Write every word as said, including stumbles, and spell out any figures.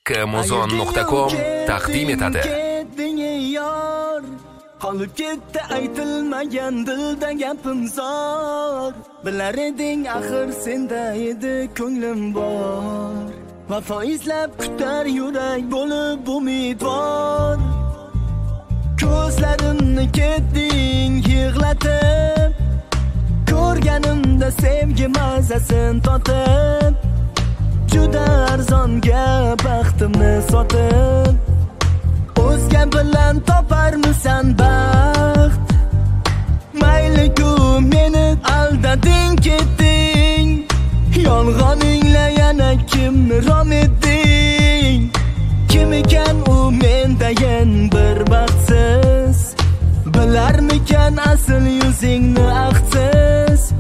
Kamozon nuqta com taqdim etadi. Qolib ketdi aytilmagan dilda gapim zor. Bilar eding axir senda edi ko'nglim bor. Vafo izlab kutar yurak bo'lib umidvor. Ko'zlarimni ketding yig'latib, ko'rganimda sevgi mazasin totib, juda arzonga baxtimni sotib, o'zga bilan toparmisan baxt? Mayli-ku meni aldading ketding, yolg'oningla yana kimni rom etding? Kim ekan u mendayin bir baxtsiz? Bilarmikan asl yuzingni axtsiz?